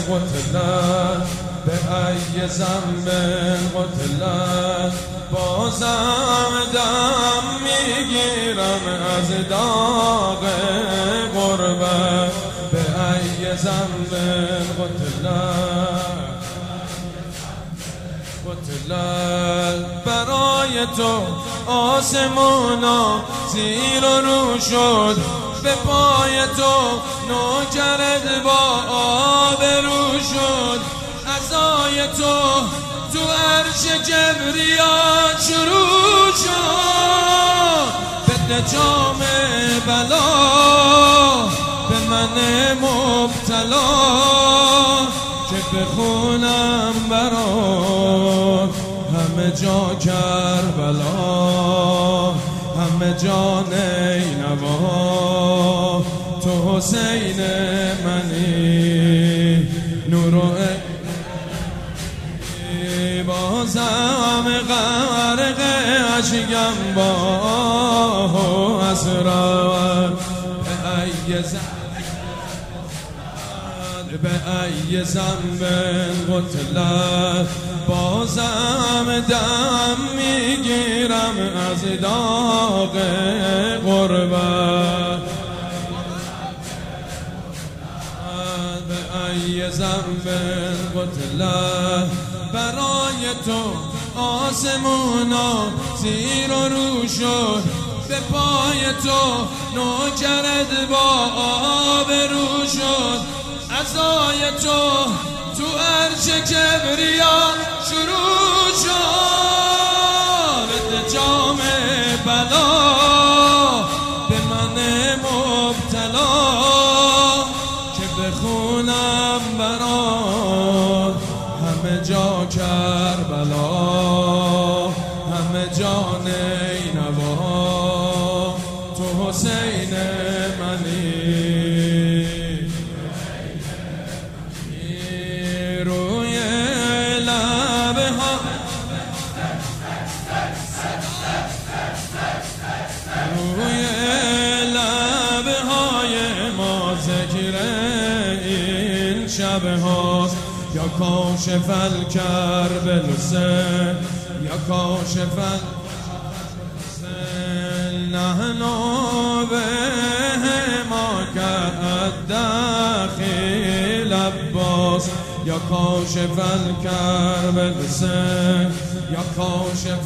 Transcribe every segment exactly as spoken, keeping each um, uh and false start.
قتلت به ای ذنب قتلت بازم دم میگیرم از داغ غربت به ای ذنب قتلت قتلت برای تو آسمونا زیر و رو شد به پای تو نوکرت با آبرو شد عزای تو تو عرش کبریات شروع شد بده جام بلا به من مبتلا که بخونم برات همه جا کربلا همه جا نینوا تو حسین منی نور و بازم غرق اشکم با حسرت به ای ذنب به ای ذنب قتلت بازم دم میگیرم از داغ غربت به ای ذنب قتلت برای تو آسمونا زیر و رو شد به پای تو نوکرت با آبرو شد عزای تو تو عرش کبریا شروع شد بده جام بلا به من مبتلا که بخونم برات همه جا کربلا همه جا نینوا تو حسین منی روی لبه ها روی لبه های ما ذکر این شب هاست یا کاشف الکرب الحسین یا کاشف الحسین نحن بهما كالداخل عباس یا کاشف الکرب الحسین یا کاشف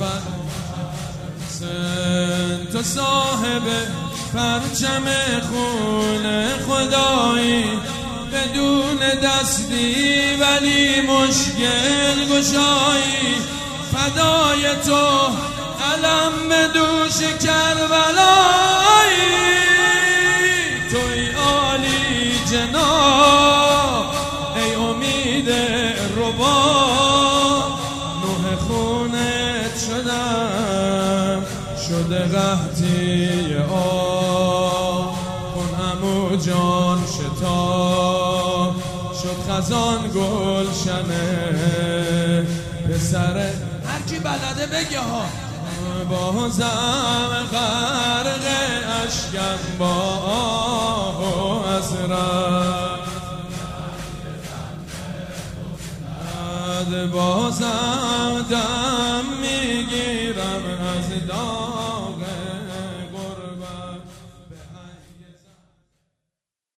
الحسین تو صاحب پرچم خون خدایی بدون دستی ولی مشکل گشایی فدای تو علم به دوش کربلایی توی عالی جناب ای امید ربا نوح خونت شدم شده قحطی آب کن همو جان شتاب شد خزان گلشنه پسر هرکی بلده بگه ها بازم غرق اشکم با آه و حسرت بازم